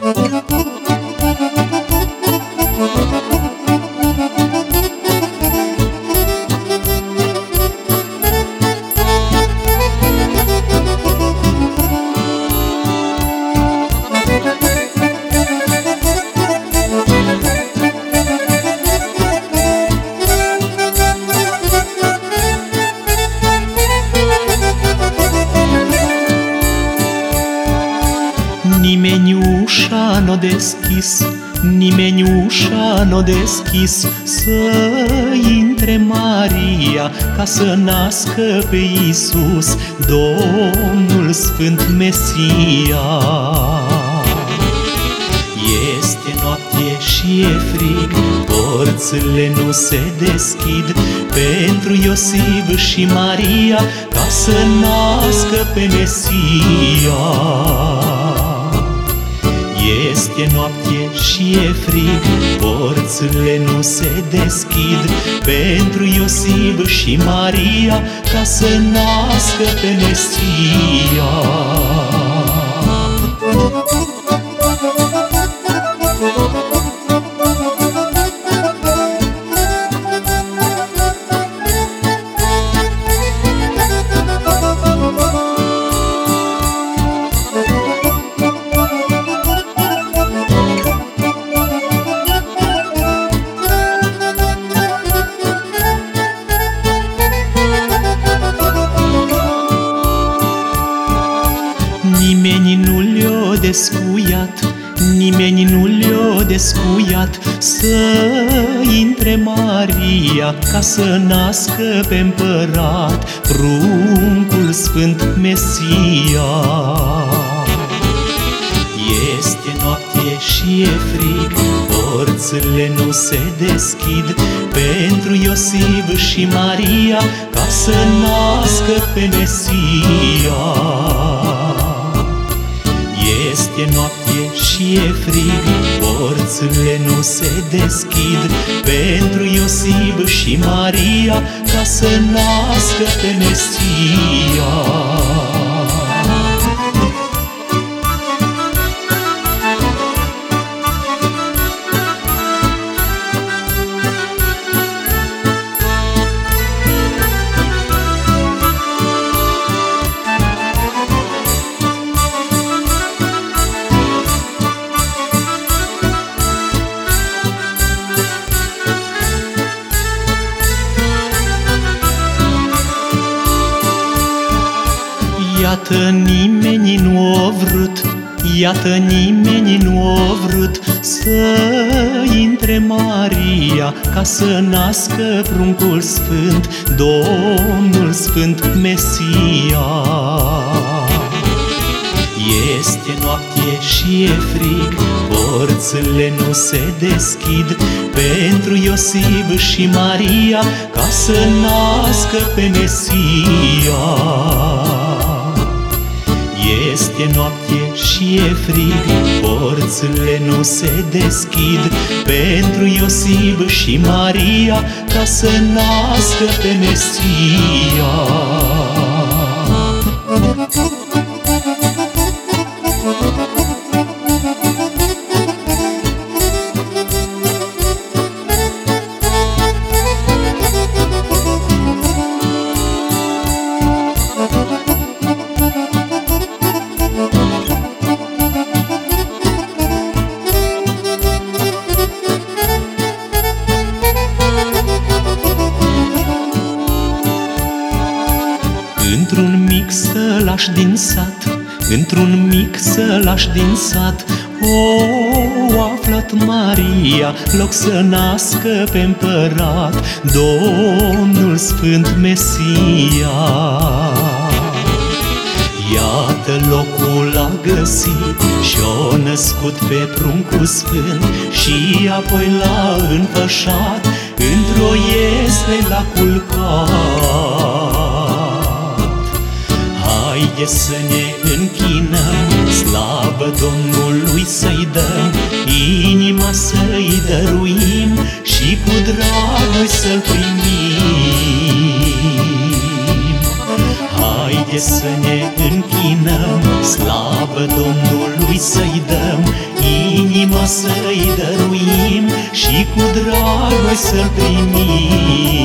Nimeni ușa n-o deschis, nimeni ușa n-o deschis, să intre Maria ca să nască pe Iisus, Domnul Sfânt Mesia. Este noapte și e frig, porțile nu se deschid pentru Iosif și Maria ca să nască pe Mesia. Este noapte și e frig, porțile nu se deschid pentru Iosif și Maria ca să nască pe Mesia. Nimeni nu le-o descuiat, nimeni nu le-o descuiat, să intre Maria ca să nască pe împărat, pruncul Sfânt Mesia. Este noapte și e frig, porțile nu se deschid pentru Iosif și Maria ca să nască pe Mesia. Este noapte și e frig, porțile nu se deschid pentru Iosif și Maria ca să nască pe Mesia. Iată nimeni nu a vrut, iată nimeni nu a vrut să intre Maria ca să nască pruncul Sfânt, Domnul Sfânt Mesia. Este noapte și e frig, porțile nu se deschid pentru Iosif și Maria ca să nască pe Mesia. Este noapte și e frig, porțile nu se deschid pentru Iosif și Maria ca să nască pe Mesia. Într-un mic sălaș din sat, într-un mic sălaș din sat, o aflat Maria, loc să nască pe împărat, Domnul Sfânt Mesia. Iată locul a găsit și-o născut pe pruncul Sfânt și apoi l-a înfășat, într-o iesle l-a culcat. Haide să ne închinăm, slavă Domnului să-i dăm, inima să-i dăruim și cu drag noi să-l primim. Haide să ne închinăm, slavă Domnului să-i dăm, să-i dăruim și cu dragoste să-L primim.